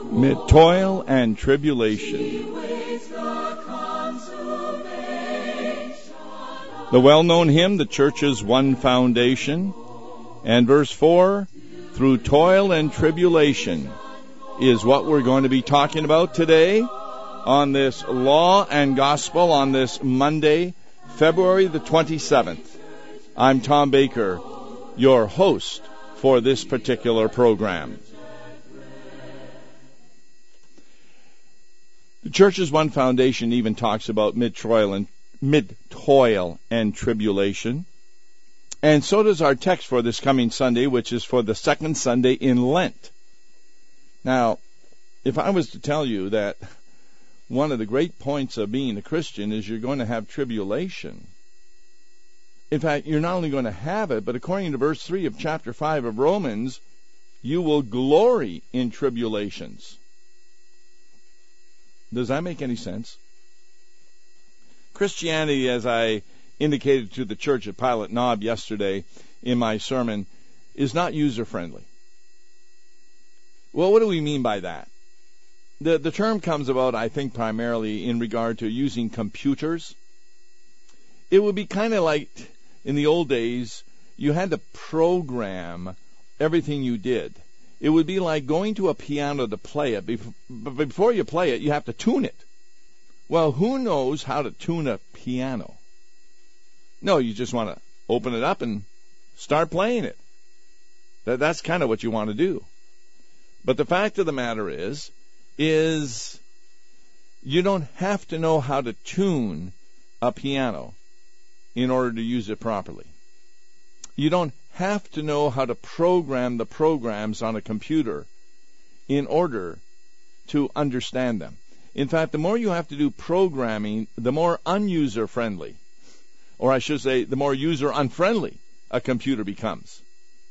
Mid toil and tribulation. The well-known hymn, The Church's One Foundation, and verse 4, through toil and tribulation, is what we're going to be talking about today on this Law and Gospel on this Monday, February the 27th. I'm Tom Baker, your host for this particular program. The Church's One Foundation even talks about mid-toil and tribulation. And so does our text for this coming Sunday, which is for the second Sunday in Lent. Now, if I was to tell you that one of the great points of being a Christian is you're going to have tribulation. In fact, you're not only going to have it, but according to verse 3 of chapter 5 of Romans, you will glory in tribulations. Does that make any sense? Christianity, as I indicated to the church at Pilot Knob yesterday in my sermon, is not user-friendly. Well, what do we mean by that? The term comes about, I think, primarily in regard to using computers. It would be kind of like in the old days, you had to program everything you did. It would be like going to a piano to play it. But before you play it, you have to tune it. Well, who knows how to tune a piano? No, you just want to open it up and start playing it. That's kind of what you want to do. But the fact of the matter is you don't have to know how to tune a piano in order to use it properly. You don't have to know how to program the programs on a computer in order to understand them. In fact, the more you have to do programming, the more unuser-friendly, or I should say, the more user-unfriendly a computer becomes.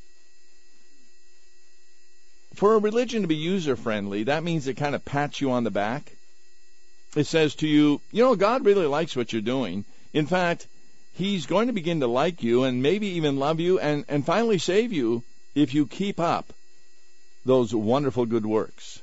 For a religion to be user-friendly, that means it kind of pats you on the back. It says to you, God really likes what you're doing. In fact, He's going to begin to like you and maybe even love you and finally save you if you keep up those wonderful good works.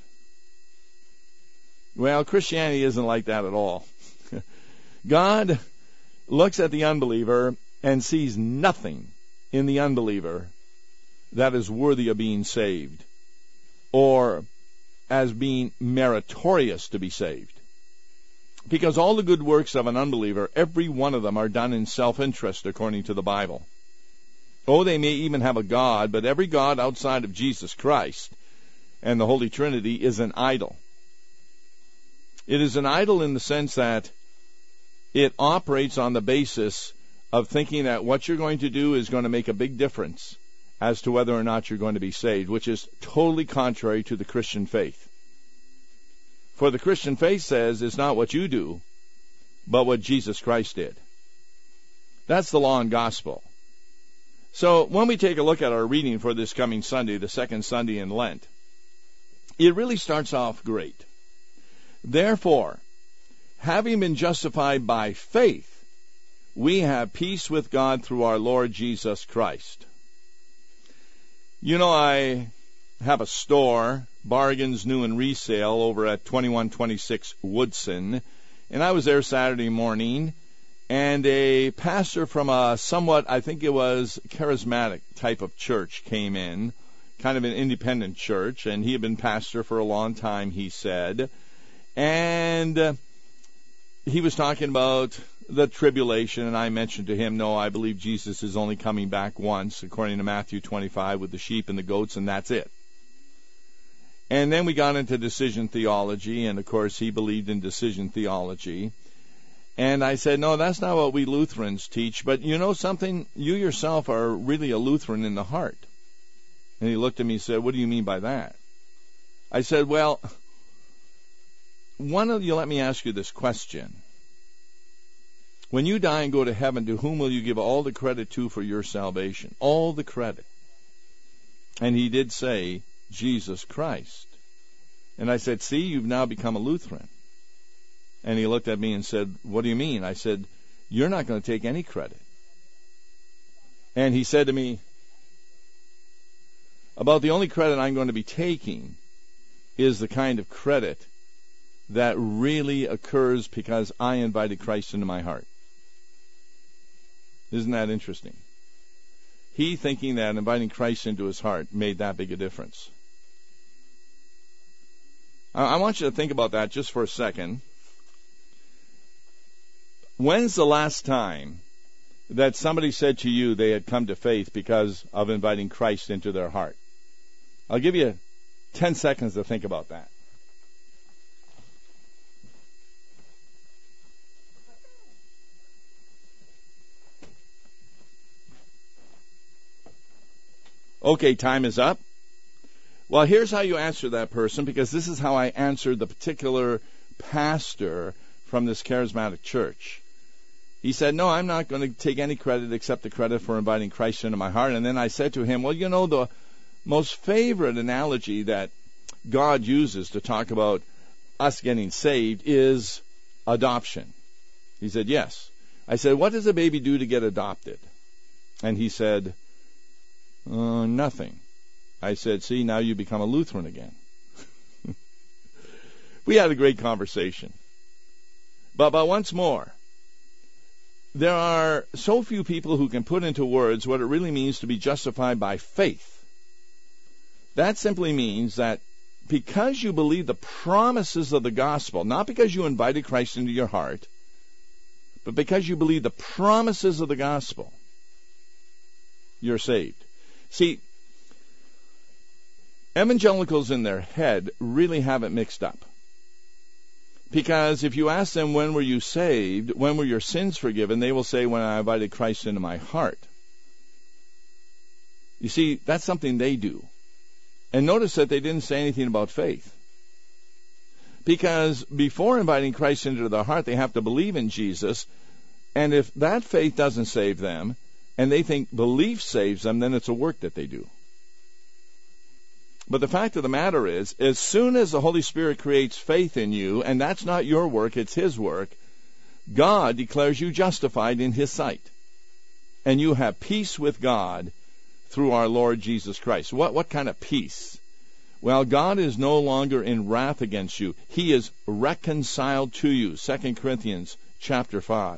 Well, Christianity isn't like that at all. God looks at the unbeliever and sees nothing in the unbeliever that is worthy of being saved or as being meritorious to be saved. Because all the good works of an unbeliever, every one of them are done in self-interest according to the Bible. Oh, they may even have a God, but every God outside of Jesus Christ and the Holy Trinity is an idol. It is an idol in the sense that it operates on the basis of thinking that what you're going to do is going to make a big difference as to whether or not you're going to be saved, which is totally contrary to the Christian faith. For the Christian faith says it's not what you do, but what Jesus Christ did. That's the law and gospel. So when we take a look at our reading for this coming Sunday, the second Sunday in Lent, it really starts off great. Therefore, having been justified by faith, we have peace with God through our Lord Jesus Christ. I have a store, Bargains New and Resale, over at 2126 Woodson, and I was there Saturday morning, and a pastor from a somewhat, I think it was, charismatic type of church came in, kind of an independent church, and he had been pastor for a long time, he said, and he was talking about the tribulation, and I mentioned to him, no, I believe Jesus is only coming back once, according to Matthew 25, with the sheep and the goats, and that's it. And then we got into decision theology, and of course he believed in decision theology. And I said, no, that's not what we Lutherans teach, but you know something? You yourself are really a Lutheran in the heart. And he looked at me and said, what do you mean by that? I said, well, why don't you let me ask you this question? When you die and go to heaven, to whom will you give all the credit to for your salvation? All the credit. And he did say, Jesus Christ. And I said, see, you've now become a Lutheran. And he looked at me and said, what do you mean? I said, you're not going to take any credit. And he said to me, about the only credit I'm going to be taking is the kind of credit that really occurs because I invited Christ into my heart. Isn't that interesting? He thinking that inviting Christ into his heart made that big a difference. I want you to think about that just for a second. When's the last time that somebody said to you they had come to faith because of inviting Christ into their heart? I'll give you 10 seconds to think about that. Okay, time is up. Well, here's how you answer that person, because this is how I answered the particular pastor from this charismatic church. He said, no, I'm not going to take any credit except the credit for inviting Christ into my heart. And then I said to him, well, you know, the most favorite analogy that God uses to talk about us getting saved is adoption. He said, yes. I said, what does a baby do to get adopted? And he said, nothing. I said, see, now you become a Lutheran again. We had a great conversation. But once more, there are so few people who can put into words what it really means to be justified by faith. That simply means that because you believe the promises of the gospel, not because you invited Christ into your heart, but because you believe the promises of the gospel, you're saved. See, evangelicals in their head really have it mixed up. Because if you ask them, when were you saved, when were your sins forgiven, they will say, when I invited Christ into my heart. You see, that's something they do. And notice that they didn't say anything about faith. Because before inviting Christ into their heart, they have to believe in Jesus. And if that faith doesn't save them, and they think belief saves them, then it's a work that they do. But the fact of the matter is, as soon as the Holy Spirit creates faith in you, and that's not your work, it's His work, God declares you justified in His sight. And you have peace with God through our Lord Jesus Christ. What kind of peace? Well, God is no longer in wrath against you. He is reconciled to you. 2 Corinthians chapter 5.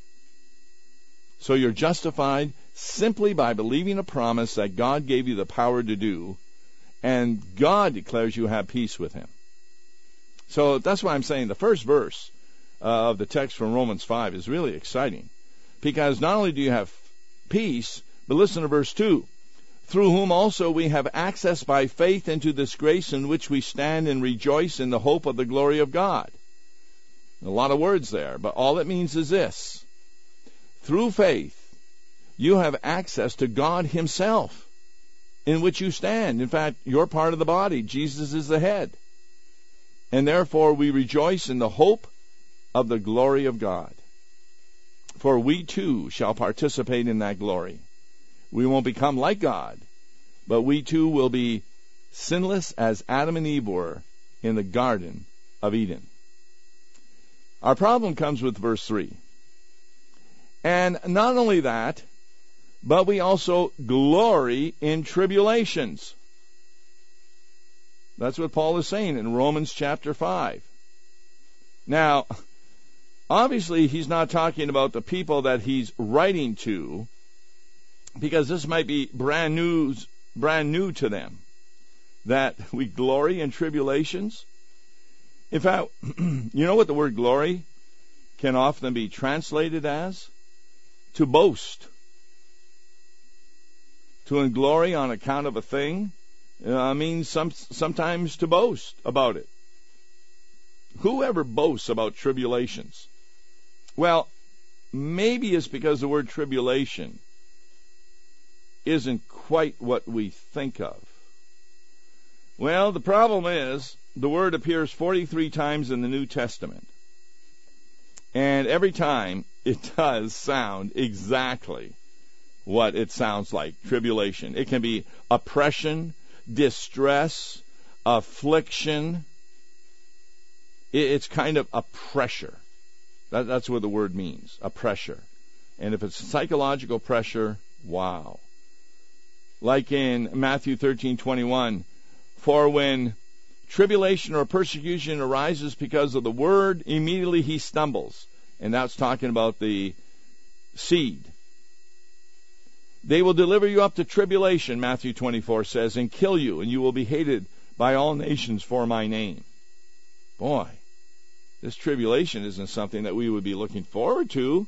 So you're justified simply by believing a promise that God gave you the power to do, and God declares you have peace with Him. So that's why I'm saying the first verse of the text from Romans 5 is really exciting, because not only do you have peace, but listen to verse 2. Through whom also we have access by faith into this grace in which we stand and rejoice in the hope of the glory of God. A lot of words there, but all it means is this. Through faith, you have access to God Himself, in which you stand. In fact, you're part of the body. Jesus is the head. And therefore we rejoice in the hope of the glory of God. For we too shall participate in that glory. We won't become like God, but we too will be sinless as Adam and Eve were in the Garden of Eden. Our problem comes with verse 3. And not only that, but we also glory in tribulations. That's what Paul is saying in Romans chapter 5. Now, obviously he's not talking about the people that he's writing to, because this might be brand new to them, that we glory in tribulations. In fact, you know what the word glory can often be translated as? To boast. To glory on account of a thing means sometimes to boast about it. Whoever boasts about tribulations? Well, maybe it's because the word tribulation isn't quite what we think of. Well, the problem is the word appears 43 times in the New Testament. And every time it does sound exactly what it sounds like, tribulation. It can be oppression, distress, affliction. It's kind of a pressure. That's what the word means, a pressure. And if it's psychological pressure, wow. Like in Matthew 13:21, for when tribulation or persecution arises because of the word, immediately he stumbles. And that's talking about the seed. They will deliver you up to tribulation, Matthew 24 says, and kill you, and you will be hated by all nations for my name. Boy, this tribulation isn't something that we would be looking forward to.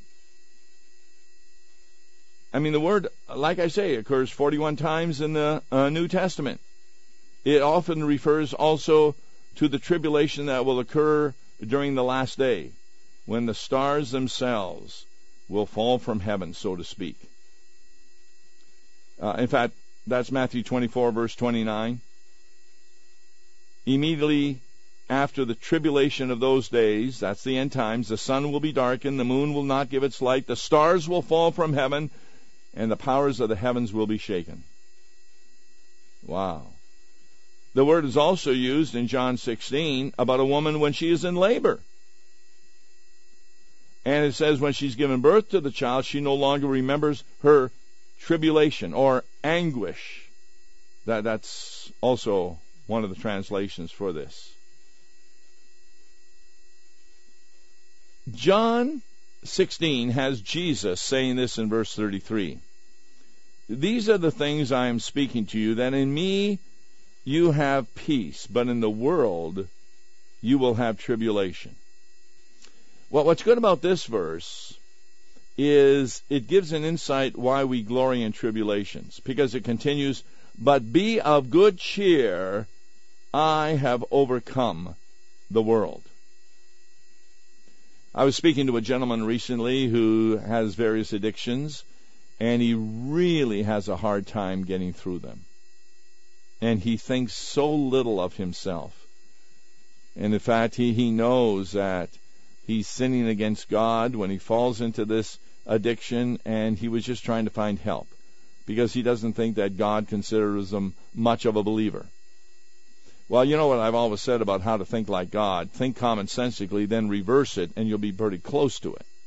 I mean, the word, like I say, occurs 41 times in the New Testament. It often refers also to the tribulation that will occur during the last day, when the stars themselves will fall from heaven, so to speak. In fact, that's Matthew 24, verse 29. Immediately after the tribulation of those days, that's the end times, the sun will be darkened, the moon will not give its light, the stars will fall from heaven, and the powers of the heavens will be shaken. Wow. The word is also used in John 16 about a woman when she is in labor. And it says when she's given birth to the child, she no longer remembers her tribulation or anguish. That's also one of the translations for this. John 16 has Jesus saying this in verse 33. These are the things I am speaking to you, that in me you have peace, but in the world you will have tribulation. Well, what's good about this verse is it gives an insight why we glory in tribulations, because it continues, but be of good cheer, I have overcome the world. I was speaking to a gentleman recently who has various addictions, and he really has a hard time getting through them. And he thinks so little of himself. And in fact, he knows that he's sinning against God when he falls into this addiction, and he was just trying to find help because he doesn't think that God considers him much of a believer. Well, you know what I've always said about how to think like God. Think commonsensically, then reverse it, and you'll be pretty close to it.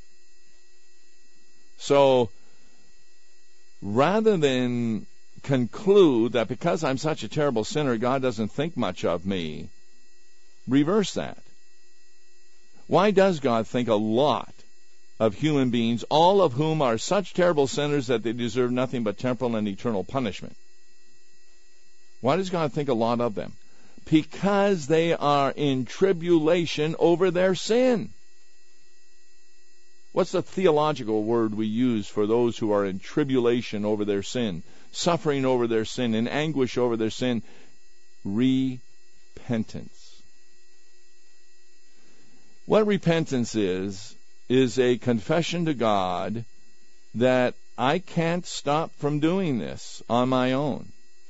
So, rather than conclude that because I'm such a terrible sinner, God doesn't think much of me, reverse that. Why does God think a lot of human beings, all of whom are such terrible sinners that they deserve nothing but temporal and eternal punishment? Why does God think a lot of them? Because they are in tribulation over their sin. What's the theological word we use for those who are in tribulation over their sin, suffering over their sin, in anguish over their sin? Repentance. What repentance is a confession to God that I can't stop from doing this on my own.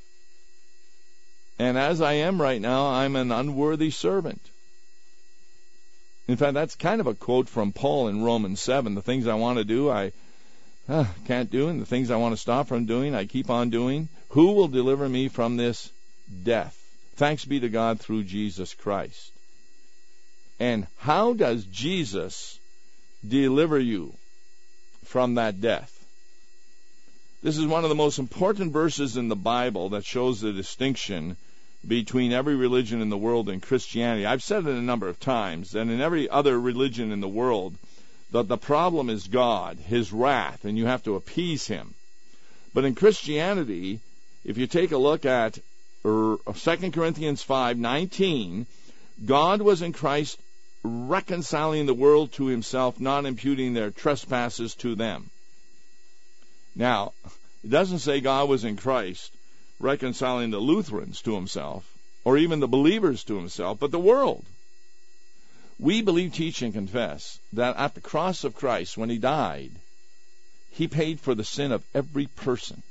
And as I am right now, I'm an unworthy servant. In fact, that's kind of a quote from Paul in Romans 7. The things I want to do, I can't do, and the things I want to stop from doing, I keep on doing. Who will deliver me from this death? Thanks be to God through Jesus Christ. And how does Jesus deliver you from that death? This is one of the most important verses in the Bible that shows the distinction between every religion in the world and Christianity. I've said it a number of times, and in every other religion in the world, that the problem is God, His wrath, and you have to appease Him. But in Christianity, if you take a look at 2 Corinthians 5:19, God was in Christ reconciling the world to Himself, not imputing their trespasses to them. Now, it doesn't say God was in Christ reconciling the Lutherans to Himself, or even the believers to Himself, but the world. We believe, teach, and confess that at the cross of Christ, when He died, He paid for the sin of every person.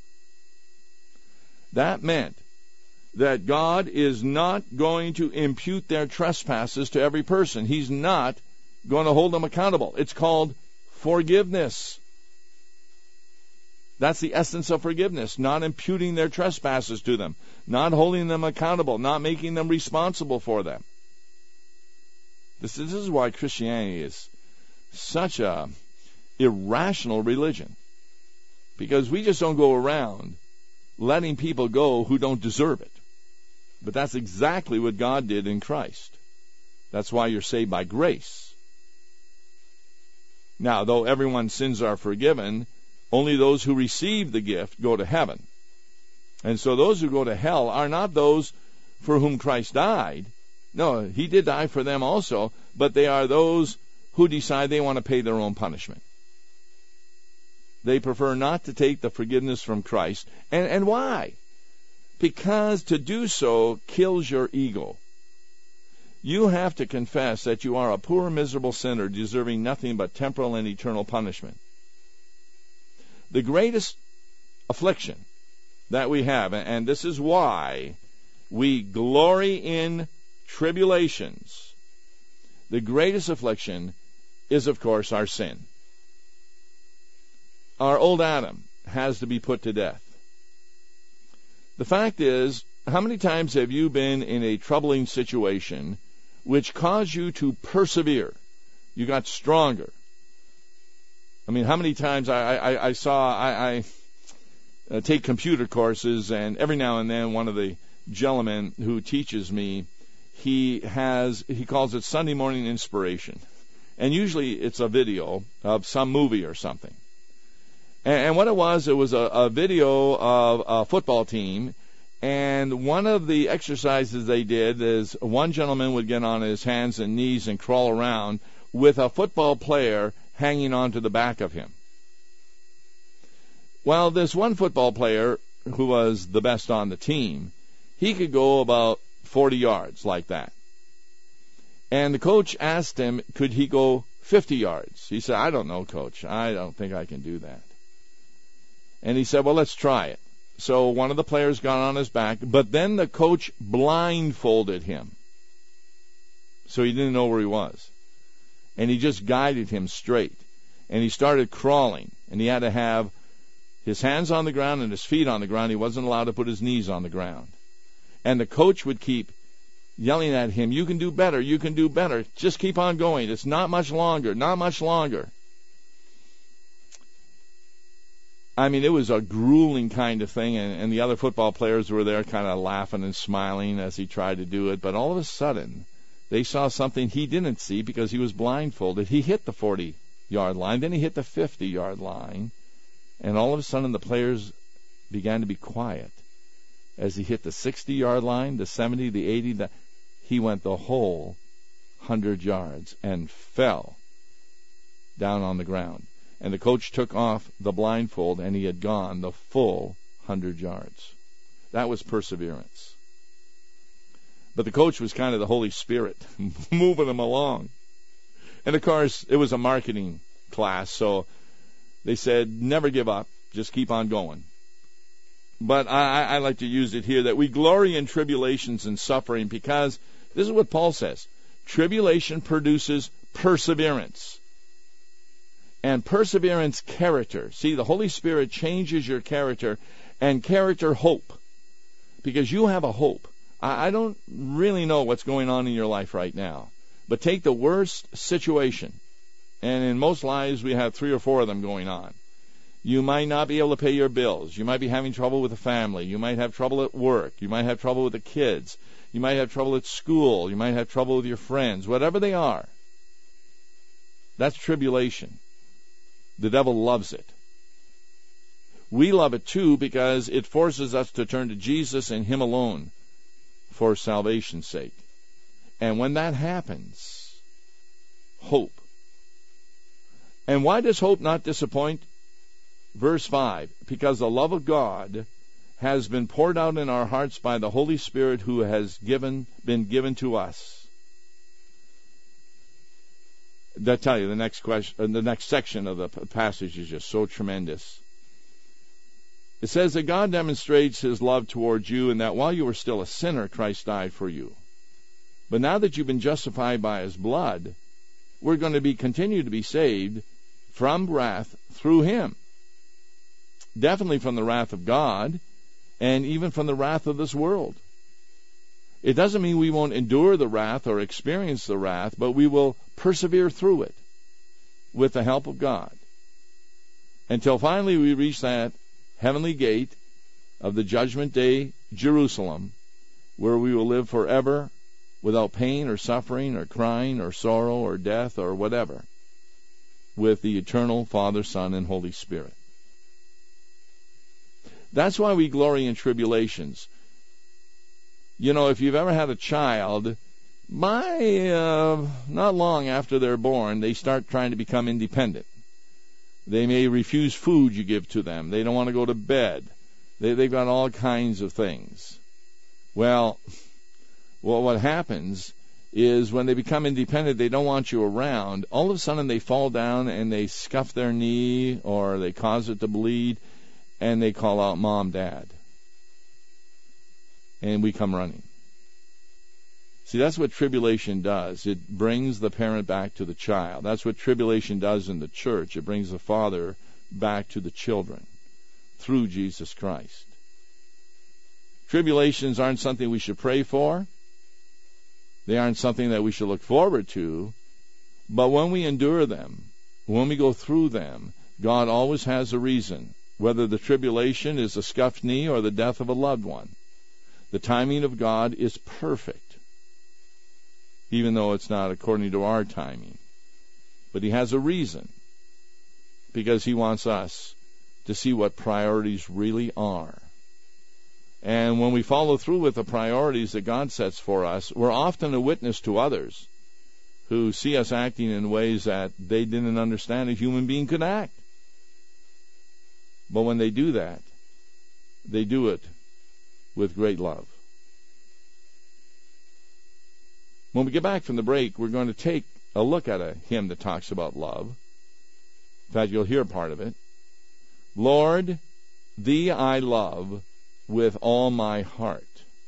That meant that God is not going to impute their trespasses to every person. He's not going to hold them accountable. It's called forgiveness. That's the essence of forgiveness, not imputing their trespasses to them, not holding them accountable, not making them responsible for them. This is why Christianity is such a irrational religion, because we just don't go around letting people go who don't deserve it. But that's exactly what God did in Christ. That's why you're saved by grace. Now, though everyone's sins are forgiven, only those who receive the gift go to heaven. And so those who go to hell are not those for whom Christ died. No, he did die for them also, but they are those who decide they want to pay their own punishment. They prefer not to take the forgiveness from Christ. And why? Because to do so kills your ego. You have to confess that you are a poor, miserable sinner deserving nothing but temporal and eternal punishment. The greatest affliction that we have, and this is why we glory in tribulations, the greatest affliction is, of course, our sin. Our old Adam has to be put to death. The fact is, how many times have you been in a troubling situation which caused you to persevere? You got stronger. I mean, how many times I take computer courses, and every now and then one of the gentlemen who teaches me, he calls it Sunday morning inspiration. And usually it's a video of some movie or something. And what it was a video of a football team, and one of the exercises they did is one gentleman would get on his hands and knees and crawl around with a football player hanging onto the back of him. Well, this one football player, who was the best on the team, he could go about 40 yards like that. And the coach asked him, could he go 50 yards? He said, I don't know, Coach. I don't think I can do that. And he said, well, let's try it. So one of the players got on his back, but then the coach blindfolded him. So he didn't know where he was. And he just guided him straight. And he started crawling. And he had to have his hands on the ground and his feet on the ground. He wasn't allowed to put his knees on the ground. And the coach would keep yelling at him, you can do better, you can do better. Just keep on going. It's not much longer, not much longer. I mean, it was a grueling kind of thing, and the other football players were there kind of laughing and smiling as he tried to do it. But all of a sudden, they saw something he didn't see because he was blindfolded. He hit the 40-yard line, then he hit the 50-yard line, and all of a sudden the players began to be quiet. As he hit the 60-yard line, the 70, the 80, he went the whole 100 yards and fell down on the ground. And the coach took off the blindfold, and he had gone the full 100 yards. That was perseverance. But the coach was kind of the Holy Spirit, moving him along. And, of course, it was a marketing class, so they said, never give up, just keep on going. But I like to use it here that we glory in tribulations and suffering because this is what Paul says. Tribulation produces perseverance. And perseverance, character. See, the Holy Spirit changes your character, and character, hope. Because you have a hope. I don't really know what's going on in your life right now. But take the worst situation. And in most lives, we have 3 or 4 of them going on. You might not be able to pay your bills. You might be having trouble with the family. You might have trouble at work. You might have trouble with the kids. You might have trouble at school. You might have trouble with your friends. Whatever they are, that's tribulation. The devil loves it. We love it too because it forces us to turn to Jesus and Him alone for salvation's sake. And when that happens, hope. And why does hope not disappoint? Verse 5, because the love of God has been poured out in our hearts by the Holy Spirit who has been given to us. I'll tell you, the next section of the passage is just so tremendous. It says that God demonstrates His love towards you, and that while you were still a sinner, Christ died for you. But now that you've been justified by His blood, we're going to continue to be saved from wrath through Him. Definitely from the wrath of God, and even from the wrath of this world. It doesn't mean we won't endure the wrath or experience the wrath, but we will persevere through it with the help of God until finally we reach that heavenly gate of the judgment day, Jerusalem, where we will live forever without pain or suffering or crying or sorrow or death or whatever, with the eternal Father, Son, and Holy Spirit. That's why we glory in tribulations. You know, if you've ever had a child, not long after they're born, they start trying to become independent. They may refuse food you give to them. They don't want to go to bed. They've got all kinds of things. Well, what happens is when they become independent, they don't want you around. All of a sudden, they fall down and they scuff their knee or they cause it to bleed, and they call out, "Mom, Dad." And we come running. See, that's what tribulation does. It brings the parent back to the child. That's what tribulation does in the church. It brings the father back to the children through Jesus Christ. Tribulations aren't something we should pray for. They aren't something that we should look forward to. But when we endure them, when we go through them, God always has a reason, whether the tribulation is a scuffed knee or the death of a loved one. The timing of God is perfect, even though it's not according to our timing. But He has a reason, because He wants us to see what priorities really are. And when we follow through with the priorities that God sets for us, we're often a witness to others who see us acting in ways that they didn't understand a human being could act. But when they do that, they do it with great love. When we get back from the break, we're going to take a look at a hymn that talks about love. In fact, you'll hear part of it. Lord, Thee I love with all my heart.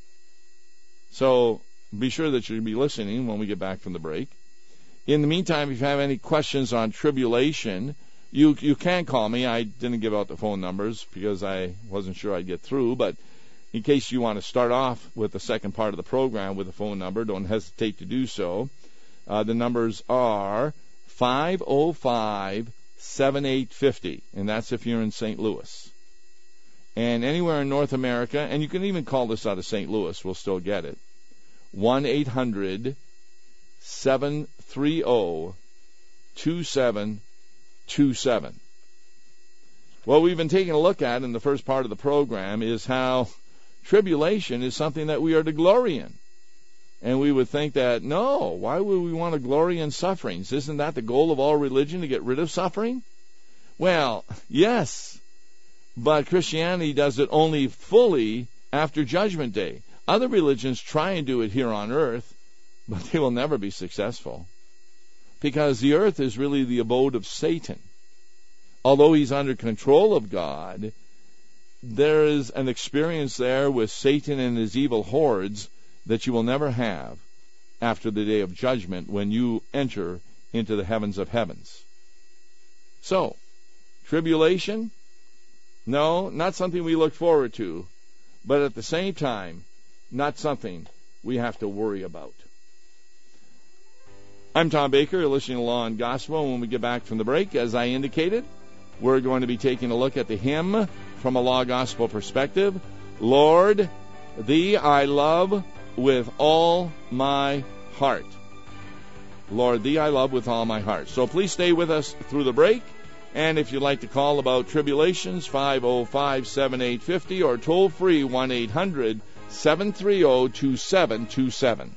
So be sure that you'll be listening when we get back from the break. In the meantime, if you have any questions on tribulation, you can call me. I didn't give out the phone numbers because I wasn't sure I'd get through, but in case you want to start off with the second part of the program with a phone number, don't hesitate to do so. The numbers are 505-7850, and that's if you're in St. Louis. And anywhere in North America, and you can even call this out of St. Louis, we'll still get it, 1-800-730-2727. What we've been taking a look at in the first part of the program is how tribulation is something that we are to glory in. And we would think that, no, why would we want to glory in sufferings? Isn't that the goal of all religion, to get rid of suffering? Well, yes, but Christianity does it only fully after Judgment Day. Other religions try and do it here on earth, but they will never be successful, because the earth is really the abode of Satan. Although he's under control of God, there is an experience there with Satan and his evil hordes that you will never have after the day of judgment, when you enter into the heavens of heavens. So, tribulation? No, not something we look forward to, but at the same time, not something we have to worry about. I'm Tom Baker. You're listening to Law and Gospel. When we get back from the break, as I indicated, we're going to be taking a look at the hymn from a law gospel perspective. Lord, Thee I love with all my heart. Lord, Thee I love with all my heart. So please stay with us through the break. And if you'd like to call about tribulations, 505-7850, or toll free 1-800-730-2727.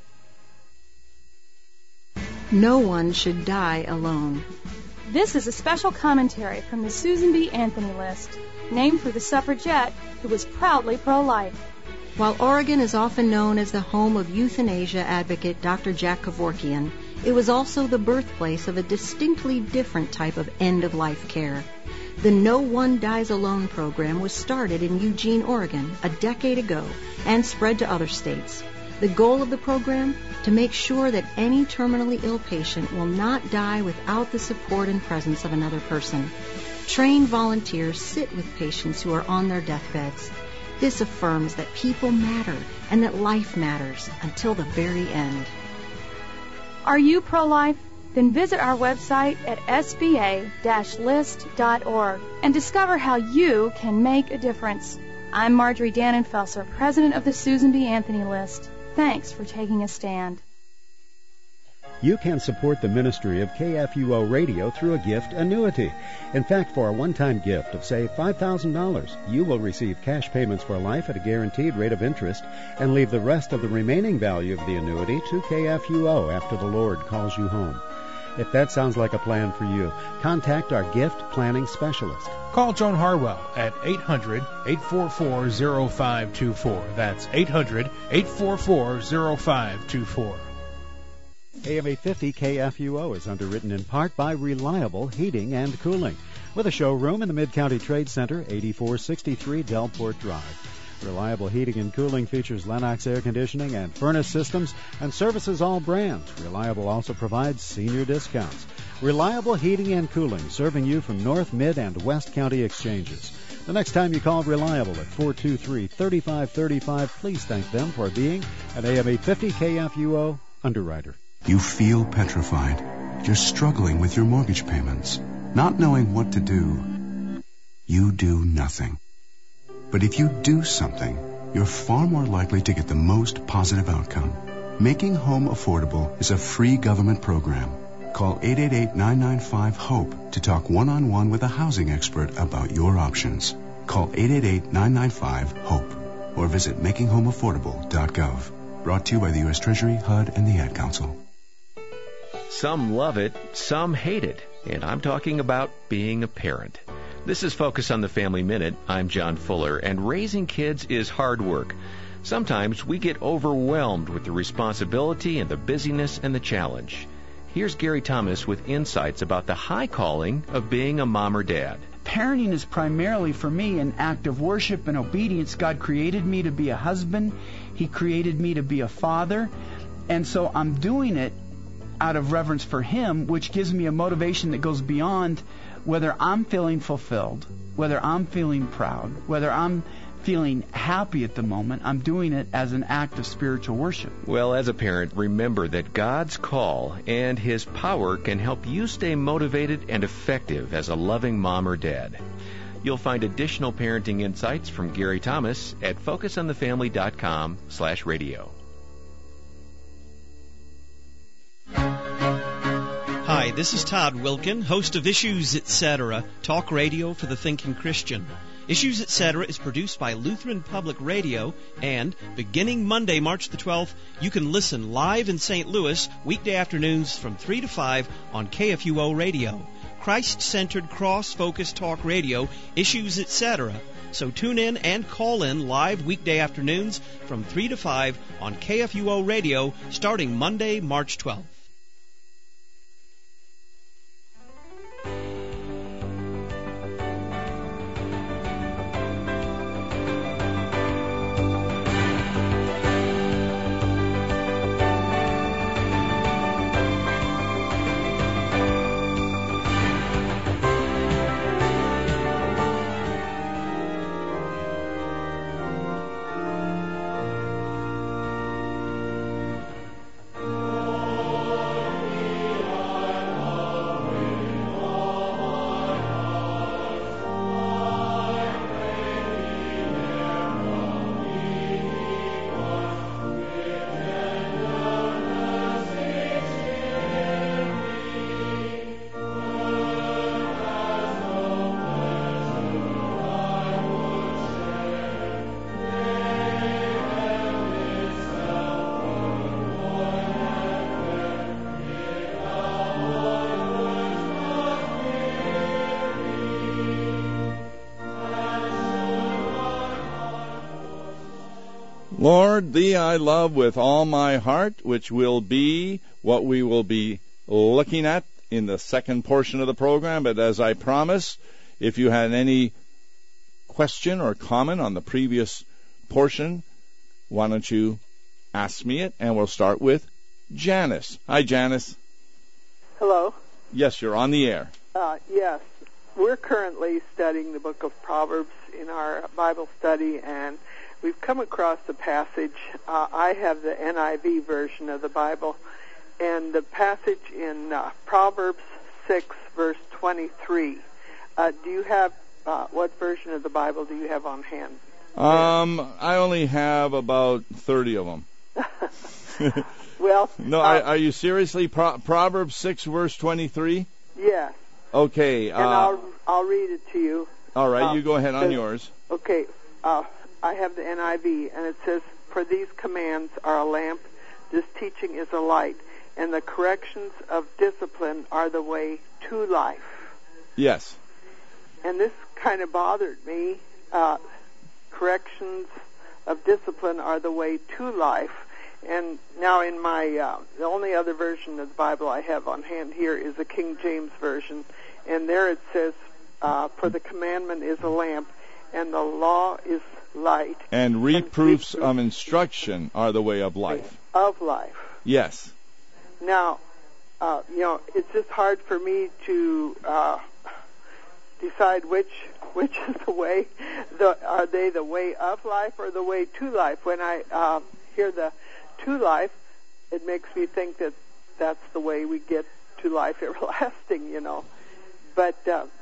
No one should die alone. This is a special commentary from the Susan B. Anthony list, named for the suffragette who was proudly pro-life. While Oregon is often known as the home of euthanasia advocate Dr. Jack Kevorkian, it was also the birthplace of a distinctly different type of end-of-life care. The No One Dies Alone program was started in Eugene, Oregon, a decade ago and spread to other states. The goal of the program? To make sure that any terminally ill patient will not die without the support and presence of another person. Trained volunteers sit with patients who are on their deathbeds. This affirms that people matter and that life matters until the very end. Are you pro-life? Then visit our website at sba-list.org and discover how you can make a difference. I'm Marjorie Dannenfelser, president of the Susan B. Anthony List. Thanks for taking a stand. You can support the ministry of KFUO Radio through a gift annuity. In fact, for a one-time gift of, say, $5,000, you will receive cash payments for life at a guaranteed rate of interest and leave the rest of the remaining value of the annuity to KFUO after the Lord calls you home. If that sounds like a plan for you, contact our gift planning specialist. Call Joan Harwell at 800-844-0524. That's 800-844-0524. AM 850 KFUO is underwritten in part by Reliable Heating and Cooling, with a showroom in the Mid-County Trade Center, 8463 Delport Drive. Reliable Heating and Cooling features Lennox air conditioning and furnace systems and services all brands. Reliable also provides senior discounts. Reliable Heating and Cooling, serving you from North, Mid, and West County exchanges. The next time you call Reliable at 423-3535, please thank them for being an AM 850 KFUO underwriter. You feel petrified. You're struggling with your mortgage payments, not knowing what to do. You do nothing. But if you do something, you're far more likely to get the most positive outcome. Making Home Affordable is a free government program. Call 888-995-HOPE to talk one-on-one with a housing expert about your options. Call 888-995-HOPE or visit makinghomeaffordable.gov. Brought to you by the U.S. Treasury, HUD, and the Ad Council. Some love it, some hate it, and I'm talking about being a parent. This is Focus on the Family Minute. I'm John Fuller, and raising kids is hard work. Sometimes we get overwhelmed with the responsibility and the busyness and the challenge. Here's Gary Thomas with insights about the high calling of being a mom or dad. Parenting is primarily, for me, an act of worship and obedience. God created me to be a husband. He created me to be a father. And so I'm doing it out of reverence for Him, which gives me a motivation that goes beyond whether I'm feeling fulfilled, whether I'm feeling proud, whether I'm feeling happy at the moment. I'm doing it as an act of spiritual worship. Well, as a parent, remember that God's call and His power can help you stay motivated and effective as a loving mom or dad. You'll find additional parenting insights from Gary Thomas at focusonthefamily.com/radio. Hi, this is Todd Wilkin, host of Issues Etc., talk radio for the thinking Christian. Issues Etc. is produced by Lutheran Public Radio, and beginning Monday, March the 12th, you can listen live in St. Louis weekday afternoons from 3 to 5 on KFUO Radio. Christ-centered, cross-focused talk radio, Issues Etc. So tune in and call in live weekday afternoons from 3 to 5 on KFUO Radio starting Monday, March 12th. Lord, Thee I love with all my heart, which will be what we will be looking at in the second portion of the program. But as I promised, if you had any question or comment on the previous portion, why don't you ask me it? And we'll start with Janice. Hi, Janice. Hello. Yes, you're on the air. Yes. We're currently studying the book of Proverbs in our Bible study, and we've come across the passage. I have the NIV version of the Bible, and the passage in Proverbs 6, verse 23. Do you have, what version of the Bible do you have on hand? I only have about 30 of them. Well, no, are you seriously? Proverbs 6, verse 23? Yes. Okay. And I'll read it to you. All right, you go ahead on yours. Okay. I have the NIV, and it says, "For these commands are a lamp, this teaching is a light, and the corrections of discipline are the way to life." Yes. And this kind of bothered me. Corrections of discipline are the way to life. And now in my, the only other version of the Bible I have on hand here is the King James Version. And there it says, "For the commandment is a lamp, and the law is light. And reproofs of instruction are the way of life." Of life. Yes. Now, it's just hard for me to decide which is the way. Are they the way of life or the way to life? When I hear the to life, it makes me think that that's the way we get to life everlasting, But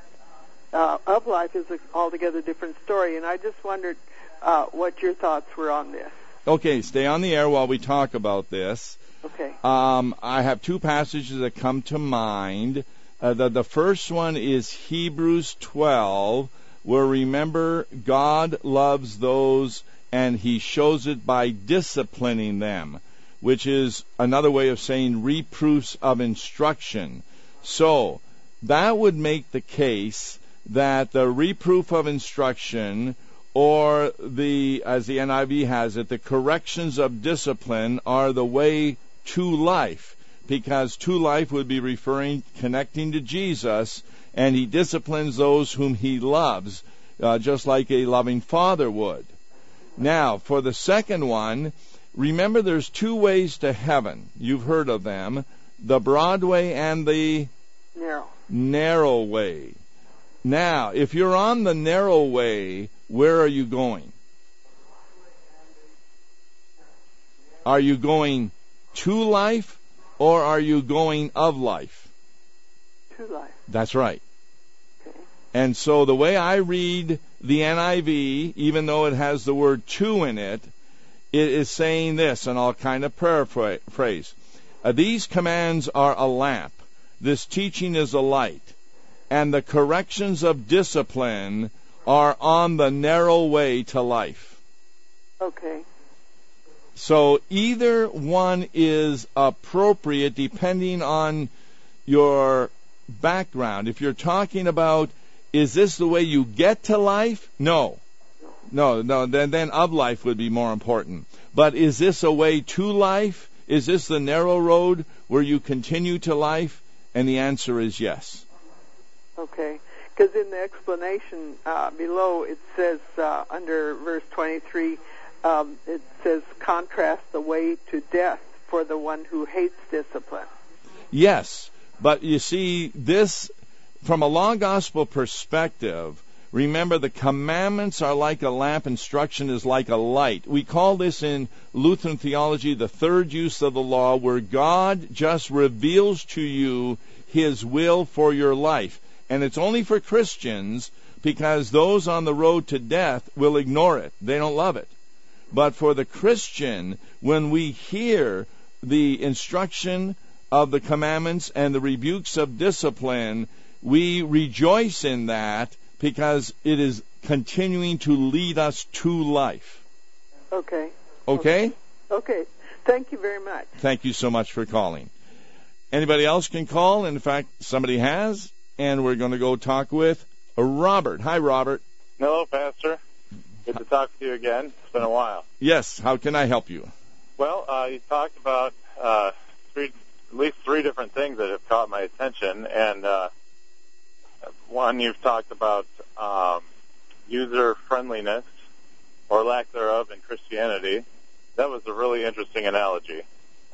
of life is an altogether different story, and I just wondered what your thoughts were on this. Okay, stay on the air while we talk about this. Okay. I have two passages that come to mind. The first one is Hebrews 12, where remember God loves those and he shows it by disciplining them, which is another way of saying reproofs of instruction. So that would make the case that the reproof of instruction, or as the NIV has it, the corrections of discipline are the way to life, because to life would be connecting to Jesus, and he disciplines those whom he loves, just like a loving father would. Now, for the second one, remember there's two ways to heaven. You've heard of them, the broad way and the narrow way. Now, if you're on the narrow way, where are you going? Are you going to life, or are you going of life? To life. That's right. Okay. And so the way I read the NIV, even though it has the word to in it, it is saying this, and I'll kind of paraphrase. These commands are a lamp. This teaching is a light. And the corrections of discipline are on the narrow way to life. Okay. So either one is appropriate depending on your background. If you're talking about, is this the way you get to life? No, then of life would be more important. But is this a way to life? Is this the narrow road where you continue to life? And the answer is yes. Okay. Because in the explanation below, it says, under verse 23, it says, contrast the way to death for the one who hates discipline. Yes, but you see, this, from a law gospel perspective, remember the commandments are like a lamp, instruction is like a light. We call this in Lutheran theology the third use of the law, where God just reveals to you his will for your life. And it's only for Christians, because those on the road to death will ignore it. They don't love it. But for the Christian, when we hear the instruction of the commandments and the rebukes of discipline, we rejoice in that, because it is continuing to lead us to life. Okay. Okay? Okay. Thank you very much. Thank you so much for calling. Anybody else can call. In fact, somebody has. And we're going to go talk with Robert. Hi, Robert. Hello, Pastor. Good to talk to you again. It's been a while. Yes. How can I help you? Well, you talked about at least three different things that have caught my attention. And one, you've talked about user-friendliness, or lack thereof, in Christianity. That was a really interesting analogy.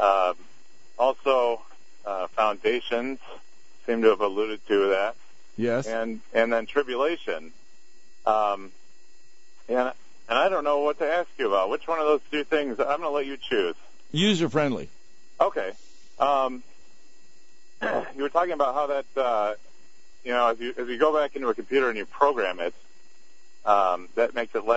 Also, foundations seem to have alluded to that. Yes. And then tribulation. And I don't know what to ask you about. Which one of those two things? I'm going to let you choose. User-friendly. Okay. You were talking about how that, as you go back into a computer and you program it, that makes it less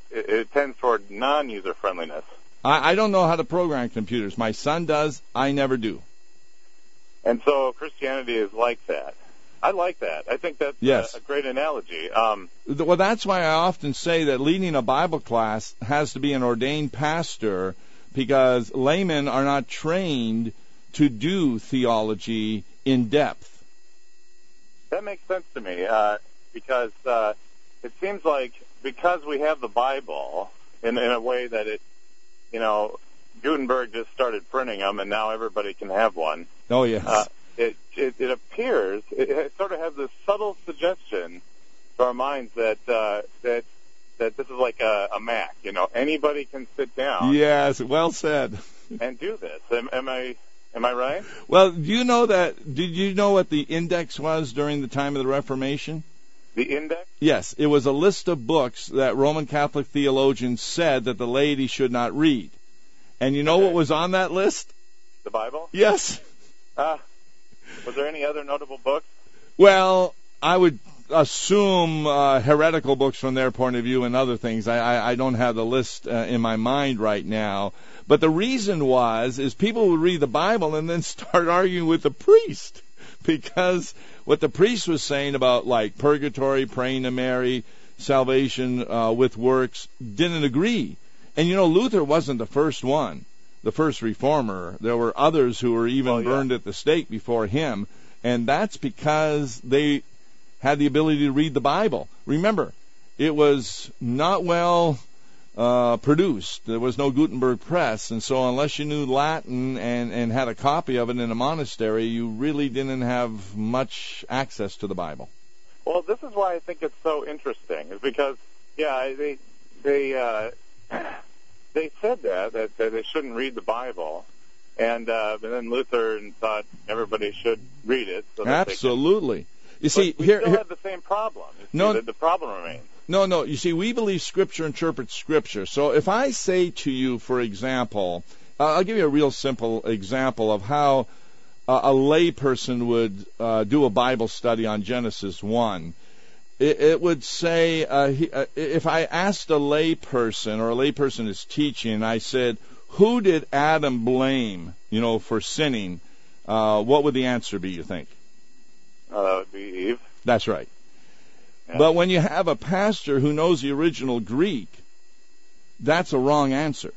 it tends toward non-user friendliness. I don't know how to program computers. My son does. I never do. And so Christianity is like that. I like that. I think that's a great analogy. Well, that's why I often say that leading a Bible class has to be an ordained pastor, because laymen are not trained to do theology in depth. That makes sense to me, because it seems like because we have the Bible in a way that it, Gutenberg just started printing them, and now everybody can have one. Oh, yes. It appears, it sort of has this subtle suggestion to our minds that this is like a Mac. Anybody can sit down. Yes, well said. And do this. Am I right? Well, did you know what the index was during the time of the Reformation? The index? Yes, it was a list of books that Roman Catholic theologians said that the laity should not read. And you know what was on that list? The Bible? Yes. Was there any other notable books? Well, I would assume heretical books from their point of view and other things. I don't have the list in my mind right now. But the reason is people would read the Bible and then start arguing with the priest, because what the priest was saying about, like, purgatory, praying to Mary, salvation with works, didn't agree. And Luther wasn't the first one, the first reformer. There were others who were even burned at the stake before him, and that's because they had the ability to read the Bible. Remember, it was not well produced. There was no Gutenberg press, and so unless you knew Latin and had a copy of it in a monastery, you really didn't have much access to the Bible. Well, this is why I think it's so interesting, is because, they said that they shouldn't read the Bible, and then Luther thought everybody should read it. So Absolutely. You see, we still have the same problem. The problem remains. No. You see, we believe Scripture interprets Scripture. So if I say to you, for example, I'll give you a real simple example of how a layperson would do a Bible study on Genesis 1. It would say, if I asked a layperson, or a layperson is teaching, and I said, who did Adam blame, for sinning, what would the answer be, you think? That would be Eve. That's right. Yeah. But when you have a pastor who knows the original Greek, that's a wrong answer.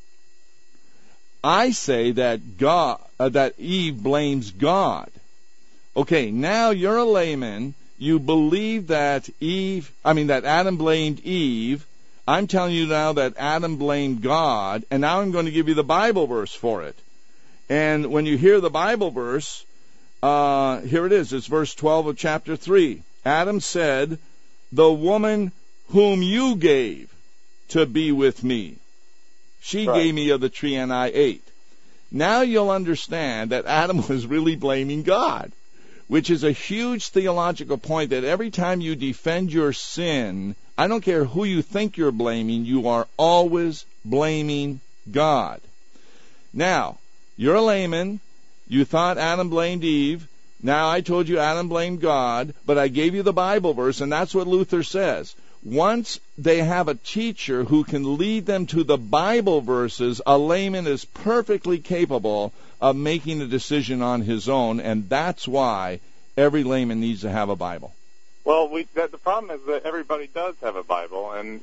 I say that that Eve blames God. Okay, now you're a layman. You believe that Adam blamed Eve. I'm telling you now that Adam blamed God, and now I'm going to give you the Bible verse for it. And when you hear the Bible verse, here it is. It's verse 12 of chapter 3. Adam said, "The woman whom you gave to be with me, she gave me of the tree and I ate." Now you'll understand that Adam was really blaming God, which is a huge theological point, that every time you defend your sin, I don't care who you think you're blaming, you are always blaming God. Now, you're a layman. You thought Adam blamed Eve. Now I told you Adam blamed God, but I gave you the Bible verse, and that's what Luther says. Once they have a teacher who can lead them to the Bible verses, a layman is perfectly capable of making a decision on his own, and that's why every layman needs to have a Bible. Well, the problem is that everybody does have a Bible, and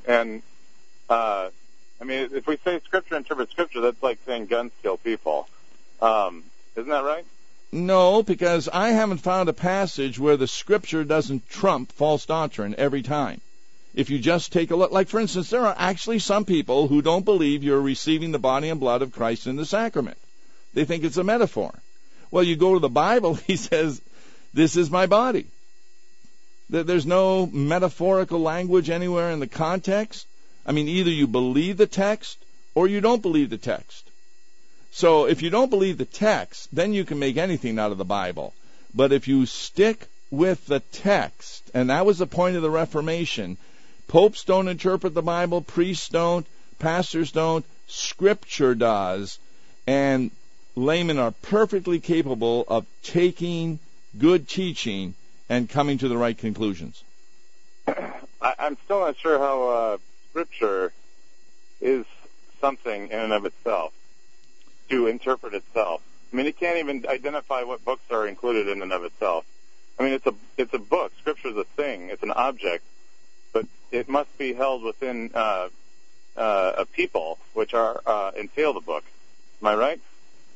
if we say Scripture interprets Scripture, that's like saying guns kill people. Isn't that right? No, because I haven't found a passage where the Scripture doesn't trump false doctrine every time. If you just take a look, like for instance, there are actually some people who don't believe you're receiving the body and blood of Christ in the sacrament. They think it's a metaphor. Well, you go to the Bible, he says, "This is my body." There's no metaphorical language anywhere in the context. Either you believe the text or you don't believe the text. So if you don't believe the text, then you can make anything out of the Bible. But if you stick with the text, and that was the point of the Reformation, popes don't interpret the Bible, priests don't, pastors don't, Scripture does, and laymen are perfectly capable of taking good teaching and coming to the right conclusions. I'm still not sure how Scripture is something in and of itself to interpret itself. I mean, it can't even identify what books are included in and of itself. I mean, it's a book. Scripture is a thing. It's an object, but it must be held within a people, which are entail the book. Am I right?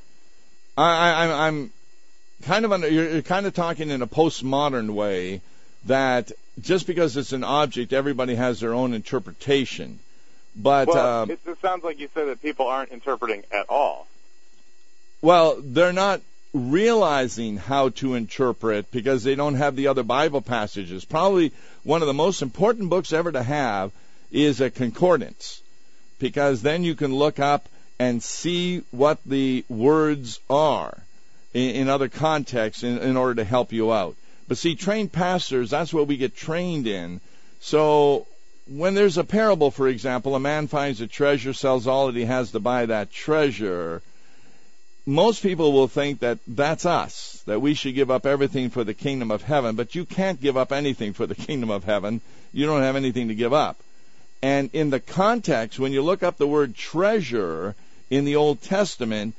I'm kind of you're kind of talking in a postmodern way that just because it's an object, everybody has their own interpretation. But well, it sounds like you said that people aren't interpreting at all. Well, they're not realizing how to interpret because they don't have the other Bible passages. Probably one of the most important books ever to have is a concordance, because then you can look up and see what the words are in other contexts in order to help you out. But see, trained pastors, that's what we get trained in. So when there's a parable, for example, a man finds a treasure, sells all that he has to buy that treasure, most people will think that that's us, that we should give up everything for the kingdom of heaven. But you can't give up anything for the kingdom of heaven. You don't have anything to give up. And in the context, when you look up the word treasure in the Old Testament,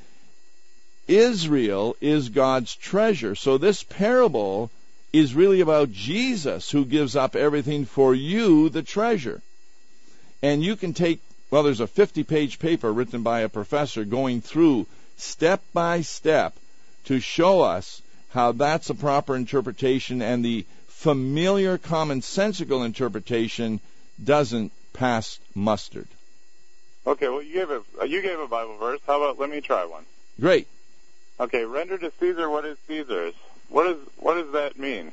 Israel is God's treasure. So this parable is really about Jesus, who gives up everything for you, the treasure. And you can take, well, there's a 50-page paper written by a professor going through step by step to show us how that's a proper interpretation, and the familiar commonsensical interpretation doesn't pass mustard. Okay, well, you gave a Bible verse. How about let me try one? Great. Okay, render to Caesar what is Caesar's. What does that mean?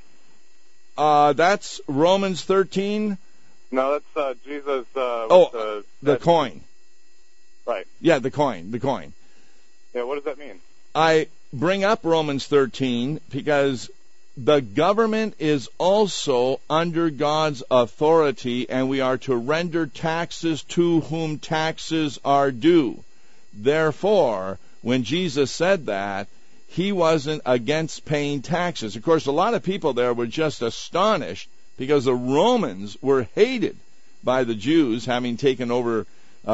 That's Romans 13. No, that's Jesus. The coin. Right. Yeah, the coin. Yeah, what does that mean? I bring up Romans 13 because the government is also under God's authority, and we are to render taxes to whom taxes are due. Therefore, when Jesus said that, he wasn't against paying taxes. Of course, a lot of people there were just astonished because the Romans were hated by the Jews, having taken over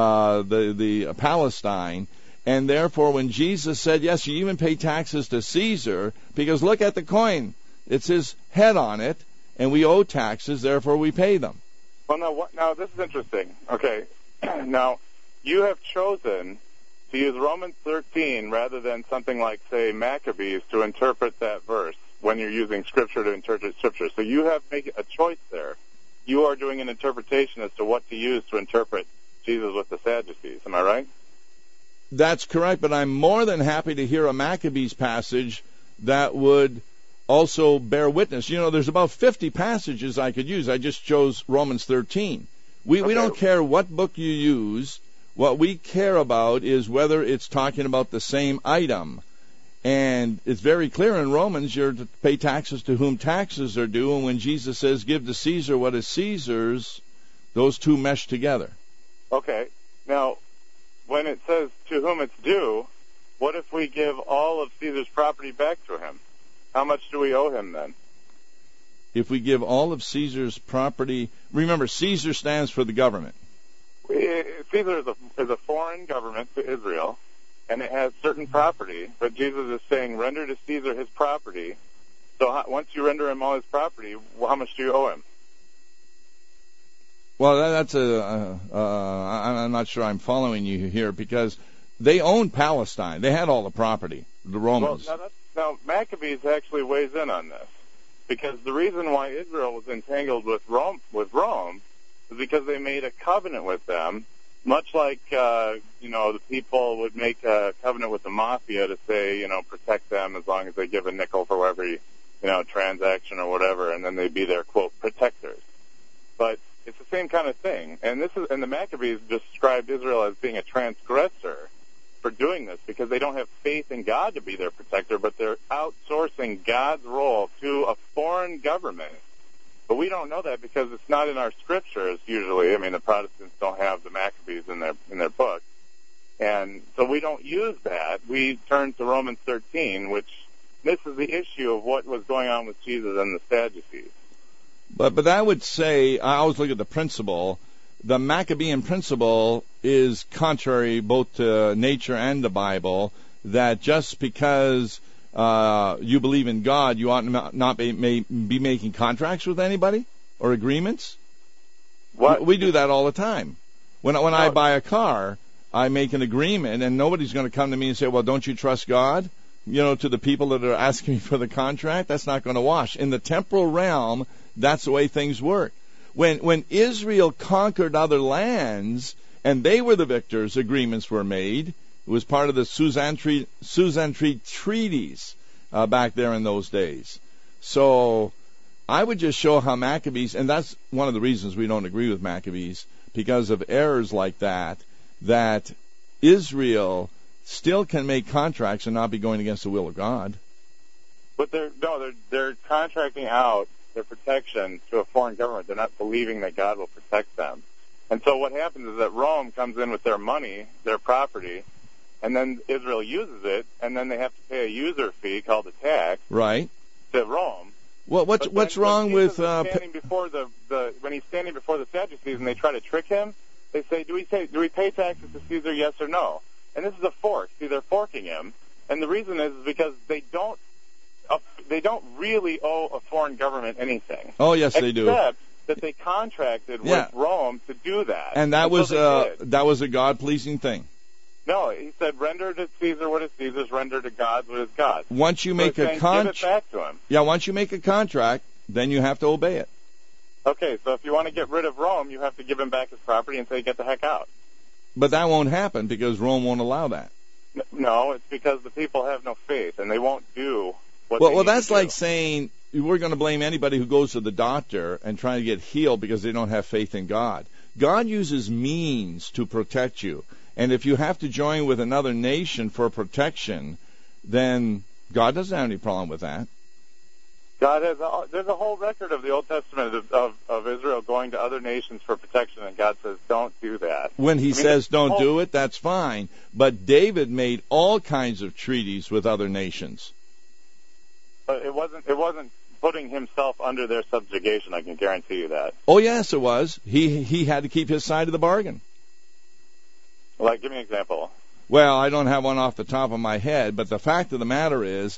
the Palestine. And therefore, when Jesus said, yes, you even pay taxes to Caesar, because look at the coin. It's his head on it, and we owe taxes, therefore we pay them. Well, now this is interesting. Okay, now you have chosen to use Romans 13 rather than something like, say, Maccabees to interpret that verse when you're using Scripture to interpret Scripture. So you have made a choice there. You are doing an interpretation as to what to use to interpret Jesus with the Sadducees. Am I right? That's correct, but I'm more than happy to hear a Maccabees passage that would also bear witness. You know, there's about 50 passages I could use. I just chose Romans 13. We don't care what book you use. What we care about is whether it's talking about the same item. And it's very clear in Romans, you're to pay taxes to whom taxes are due. And when Jesus says, give to Caesar what is Caesar's, those two mesh together. Okay. Now, when it says to whom it's due, what if we give all of Caesar's property back to him? How much do we owe him then? If we give all of Caesar's property, remember, Caesar stands for the government. Caesar is a foreign government to Israel, and it has certain property, but Jesus is saying, render to Caesar his property. So once you render him all his property, how much do you owe him? Well, that's I'm not sure I'm following you here, because they owned Palestine. They had all the property, the Romans. Well, now Maccabees actually weighs in on this, because the reason why Israel was entangled with Rome is because they made a covenant with them, much like the people would make a covenant with the mafia to say, protect them as long as they give a nickel for every transaction or whatever, and then they'd be their quote protectors. But it's the same kind of thing, and the Maccabees described Israel as being a transgressor for doing this because they don't have faith in God to be their protector, but they're outsourcing God's role to a foreign government. But we don't know that because it's not in our scriptures usually. I mean, the Protestants don't have the Maccabees in their book, and so we don't use that. We turn to Romans 13, which this is the issue of what was going on with Jesus and the Sadducees. But I would say, I always look at the principle the Maccabean principle is contrary both to nature and the Bible, that just because you believe in God, you ought not be making contracts with anybody or agreements. What? We do that all the time. When I buy a car, I make an agreement, and nobody's going to come to me and say, well, don't you trust God? To the people that are asking me for the contract, that's not going to wash. In the temporal realm, that's the way things work. When Israel conquered other lands and they were the victors, agreements were made. It was part of the Suzantrite treaties back there in those days. So I would just show how Maccabees, and that's one of the reasons we don't agree with Maccabees, because of errors like that Israel still can make contracts and not be going against the will of God. But they're contracting out their protection to a foreign government. They're not believing that God will protect them. And so what happens is that Rome comes in with their money, their property, and then Israel uses it, and then they have to pay a user fee called a tax. Right. To Rome. Well, what's wrong with when he's standing before the Sadducees and they try to trick him? They say, do we pay taxes to Caesar, yes or no? And this is a fork. See, they're forking him, and the reason is because they don't really owe a foreign government anything. Oh, yes, they do. Except that they contracted with Rome to do that. And that was a God-pleasing thing. No, he said, render to Caesar what is Caesar's, render to God what is God's. Once you make a contract, give it back to him. Yeah, once you make a contract, then you have to obey it. Okay, so if you want to get rid of Rome, you have to give him back his property and say, get the heck out. But that won't happen because Rome won't allow that. No, it's because the people have no faith, and they won't do what they need Well, that's to like do. saying we're going to blame anybody who goes to the doctor and trying to get healed because they don't have faith in God. God uses means to protect you. And if you have to join with another nation for protection, then God doesn't have any problem with that. God has there's a whole record of the Old Testament of Israel going to other nations for protection, and God says, don't do that. When he says don't do it, that's fine. But David made all kinds of treaties with other nations. But it wasn't putting himself under their subjugation, I can guarantee you that. Oh, yes, it was. He had to keep his side of the bargain. Like, give me an example. Well, I don't have one off the top of my head, but the fact of the matter is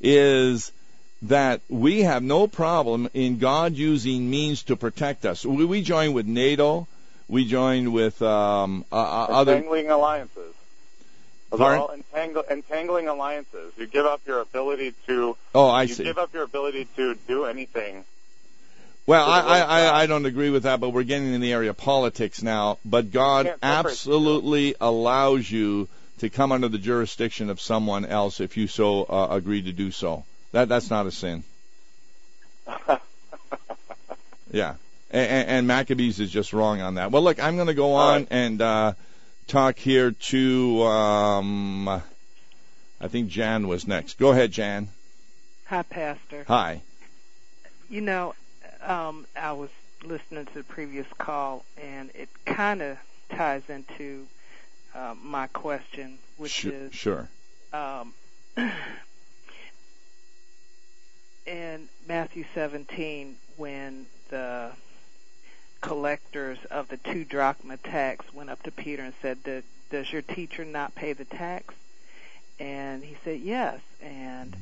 that we have no problem in God using means to protect us. We join with NATO. We join with other entangling alliances. Entangling alliances. You give up your ability to. Oh, I see. You give up your ability to do anything. Well, I don't agree with that, but we're getting in the area of politics now. But God absolutely allows you to come under the jurisdiction of someone else if you so agree to do so. That's not a sin. Yeah. And Maccabees is just wrong on that. Well, look, I'm going to go on and talk here to, I think Jan was next. Go ahead, Jan. Hi, Pastor. Hi. You know, I was listening to the previous call, and it kind of ties into my question, which is... Sure. In Matthew 17, when the collectors of the 2 drachma tax went up to Peter and said, does your teacher not pay the tax? And he said, yes. And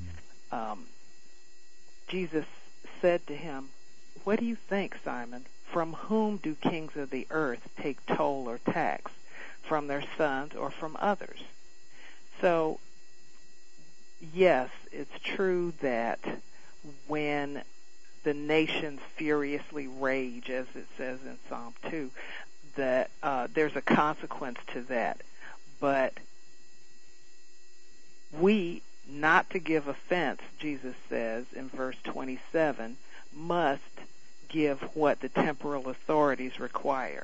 Jesus said to him, what do you think, Simon? From whom do kings of the earth take toll or tax? From their sons or from others? So, yes, it's true that when the nations furiously rage, as it says in Psalm 2, that there's a consequence to that. But we, not to give offense, Jesus says in verse 27, must give what the temporal authorities require.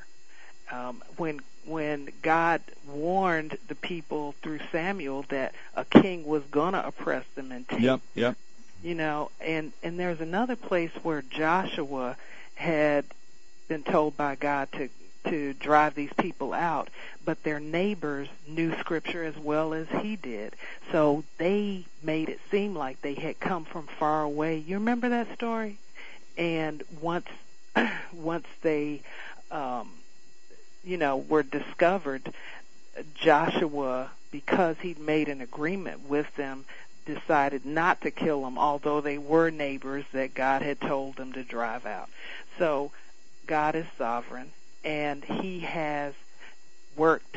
When God warned the people through Samuel that a king was going to oppress them and take Yep. You know, and there's another place where Joshua had been told by God to drive these people out, but their neighbors knew Scripture as well as he did. So they made it seem like they had come from far away. You remember that story? And once they were discovered, Joshua, because he'd made an agreement with them, decided not to kill them, although they were neighbors that God had told them to drive out. So God is sovereign, and he has worked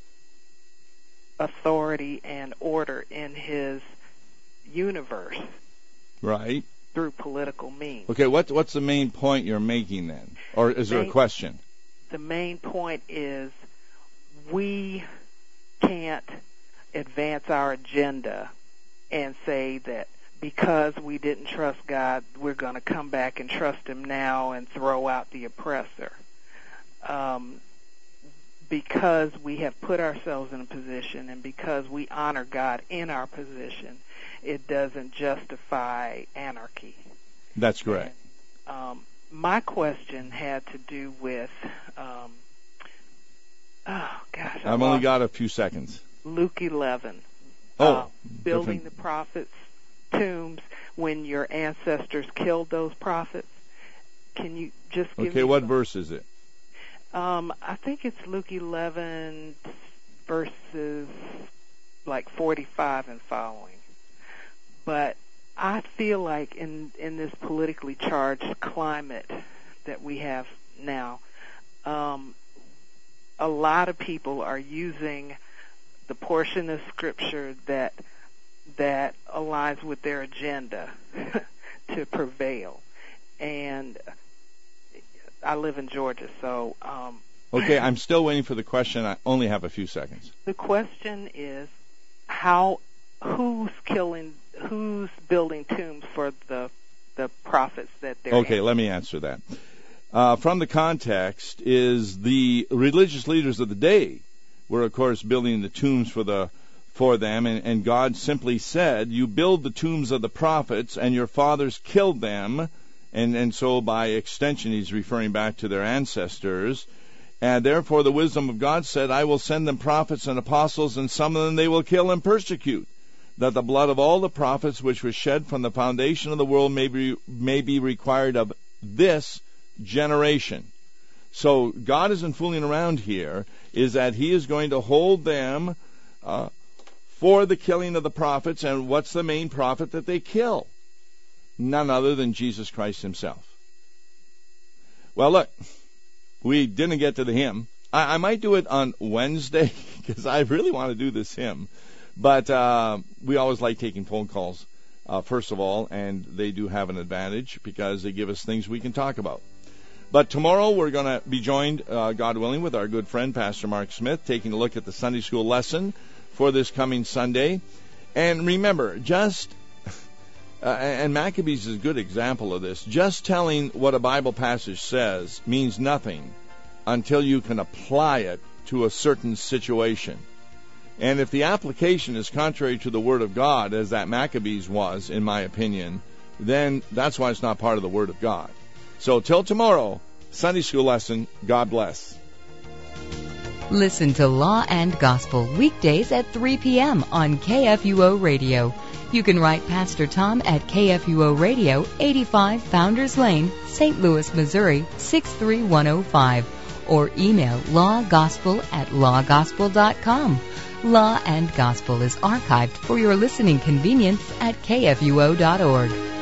authority and order in his universe. Right. Through political means. Okay, what's the main point you're making then? Or is there a question? The main point is we can't advance our agenda and say that because we didn't trust God, we're going to come back and trust him now and throw out the oppressor. Because we have put ourselves in a position and because we honor God in our position, it doesn't justify anarchy. That's correct. And, my question had to do with, I've only got a few seconds. Luke 11. Building the prophets' tombs when your ancestors killed those prophets. Can you just give me what verse is it? I think it's Luke 11 verses like 45 and following. But I feel like in this politically charged climate that we have now, a lot of people are using the portion of Scripture that aligns with their agenda to prevail. And I live in Georgia, so... Okay, I'm still waiting for the question. I only have a few seconds. The question is, who's building tombs for the prophets that they're Okay, let me answer that. From the context is the religious leaders of the day were, of course, building the tombs for them, and God simply said, you build the tombs of the prophets, and your fathers killed them, and so by extension he's referring back to their ancestors, and therefore the wisdom of God said, I will send them prophets and apostles, and some of them they will kill and persecute, that the blood of all the prophets which was shed from the foundation of the world may be required of this generation. So God isn't fooling around here, is that he is going to hold them for the killing of the prophets. And what's the main prophet that they kill? None other than Jesus Christ himself. Well, look, we didn't get to the hymn. I might do it on Wednesday because I really want to do this hymn. But we always like taking phone calls, first of all, and they do have an advantage because they give us things we can talk about. But tomorrow we're going to be joined, God willing, with our good friend Pastor Mark Smith, taking a look at the Sunday school lesson for this coming Sunday. And remember, and Maccabees is a good example of this, just telling what a Bible passage says means nothing until you can apply it to a certain situation. And if the application is contrary to the Word of God, as that Maccabees was, in my opinion, then that's why it's not part of the Word of God. So till tomorrow, Sunday school lesson, God bless. Listen to Law and Gospel weekdays at 3 p.m. on KFUO Radio. You can write Pastor Tom at KFUO Radio, 85 Founders Lane, St. Louis, Missouri, 63105. Or email lawgospel@lawgospel.com. Law and Gospel is archived for your listening convenience at KFUO.org.